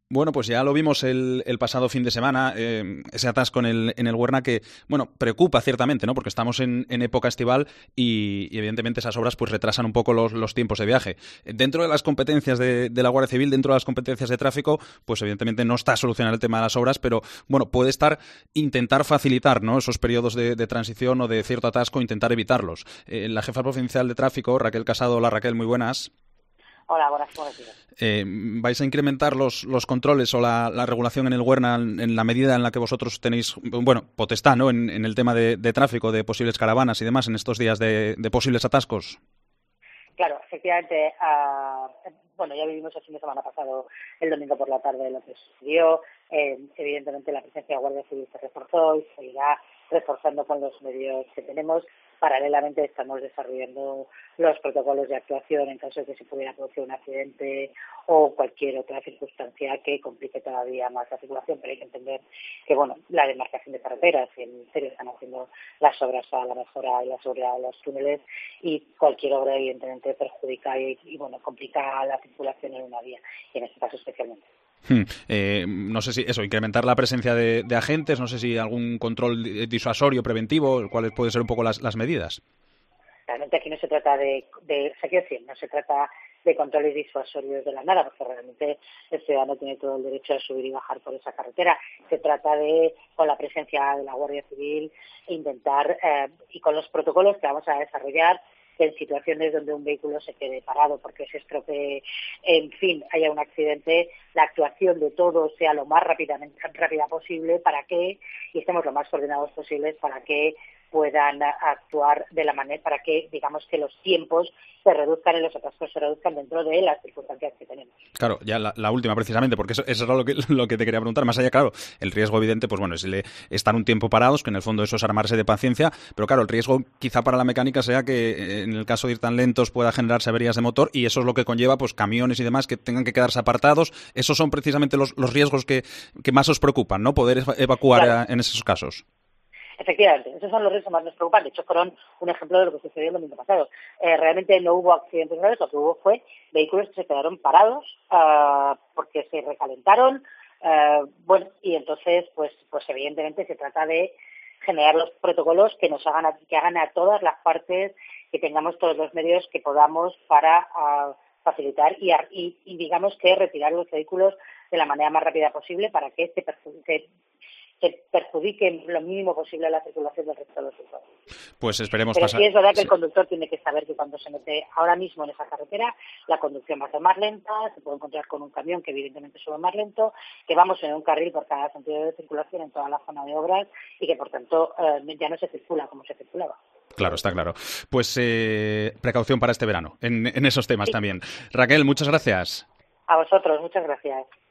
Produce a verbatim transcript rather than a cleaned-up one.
Bueno, pues ya lo vimos el, el pasado fin de semana, eh, ese atasco en el, en el Huerna que, bueno, preocupa ciertamente, ¿no? Porque estamos en, en época estival y, y, evidentemente, esas obras pues retrasan un poco los, los tiempos de viaje. Dentro de las competencias de, de la Guardia Civil, dentro de las competencias de tráfico, pues evidentemente no está a solucionar el tema de las obras, pero, bueno, puede estar intentar facilitar, ¿no? Esos periodos de, de transición o de cierto atasco, intentar evitarlos. Eh, la jefa provincial de tráfico, Raquel Casado. Hola, Raquel, muy buenas. Hola, buenas, buenos días. Eh, ¿Vais a incrementar los, los controles o la, la regulación en el Huerna en, en la medida en la que vosotros tenéis, bueno, potestad, ¿no? En, en el tema de, de tráfico, de posibles caravanas y demás en estos días de, de posibles atascos? Claro, efectivamente, uh, bueno, ya vivimos el fin de semana pasado, el domingo por la tarde, lo que sucedió. Eh, evidentemente, la presencia de Guardia Civil se reforzó y se irá reforzando con los medios que tenemos. Paralelamente, estamos desarrollando los protocolos de actuación en caso de que se pudiera producir un accidente o cualquier otra circunstancia que complique todavía más la circulación. Pero hay que entender que, bueno, la demarcación de carreteras, en serio están haciendo las obras para la mejora y la seguridad de los túneles, y cualquier obra, evidentemente, perjudica y, y bueno, complica la circulación en una vía, y en este caso especialmente. Hmm. Eh, no sé si eso, incrementar la presencia de, de agentes, no sé si algún control disuasorio preventivo, cuáles pueden ser un poco las, las medidas. Realmente aquí no se trata de, de, o sea, quiero decir, no se trata de controles disuasorios de la nada, porque realmente el ciudadano tiene todo el derecho a subir y bajar por esa carretera. Se trata de, con la presencia de la Guardia Civil, intentar, eh, y con los protocolos que vamos a desarrollar, que en situaciones donde un vehículo se quede parado porque se estropee, en fin, haya un accidente, la actuación de todos sea lo más rápidamente rápida posible para que, y estemos lo más coordinados posibles para que puedan actuar de la manera, para que, digamos, que los tiempos se reduzcan y los atascos se reduzcan dentro de las circunstancias que tenemos. Claro, ya la, la última precisamente, porque eso, eso era lo que, lo que te quería preguntar. Más allá, claro, el riesgo evidente, pues bueno, es el, estar un tiempo parados, que en el fondo eso es armarse de paciencia, pero claro, el riesgo quizá para la mecánica sea que en el caso de ir tan lentos pueda generarse averías de motor, y eso es lo que conlleva pues camiones y demás que tengan que quedarse apartados. Esos son precisamente los, los riesgos que, que más os preocupan, ¿no? Poder evacuar Claro. a, en esos casos. Efectivamente, esos son los riesgos más nos preocupan. De hecho, fueron un ejemplo de lo que sucedió el domingo pasado. Eh, realmente no hubo accidentes graves, lo que hubo fue vehículos que se quedaron parados uh, porque se recalentaron. Uh, bueno, y entonces, pues, pues evidentemente se trata de generar los protocolos que nos hagan, a, que hagan a todas las partes, que tengamos todos los medios que podamos para uh, facilitar y, y, y digamos que retirar los vehículos de la manera más rápida posible para que este perjudique que perjudiquen lo mínimo posible la circulación del resto de los usuarios. Pues esperemos Pero pasar. sí es verdad que Sí. el conductor tiene que saber que cuando se mete ahora mismo en esa carretera, la conducción va a ser más lenta, se puede encontrar con un camión que evidentemente sube más lento, que vamos en un carril por cada sentido de circulación en toda la zona de obras y que, por tanto, eh, ya no se circula como se circulaba. Claro, está claro. Pues eh, precaución para este verano, en, en esos temas Sí. también. Raquel, muchas gracias. A vosotros, muchas gracias.